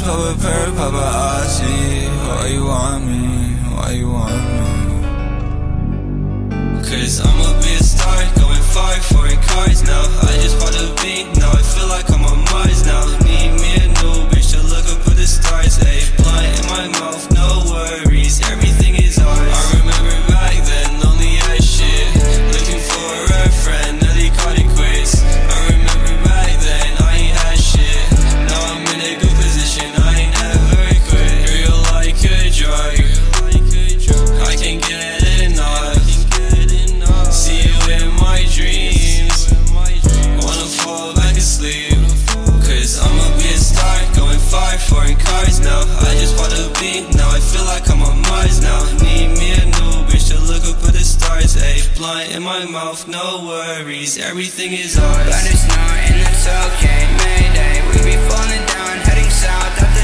pop a pair of paparazzi. Why you want me? Why you want me? Cause I'ma be a star, going far, foreign cars now. I just bought a beat, now I feel like I'm on Mars now. Need me a new bitch to look up at the stars. Ayy, blunt in my mouth, no worries, everything is ours. I remember back then, only had shit, looking for a friend, now they caught it quiz. I remember back then, I ain't had shit, now I'm in a good position, I ain't never quit. Real like a drug, I can't get enough. See you in my dreams, wanna fall back asleep. Cause I'ma be a star, going far, foreign cars now. I just bought a beat, now I feel like I'm on Mars now. Need me a new bitch to look up at the stars. Ayy, blunt in my mouth, no worries, everything is ours. But it's not and that's okay, Mayday. We be falling down, heading south.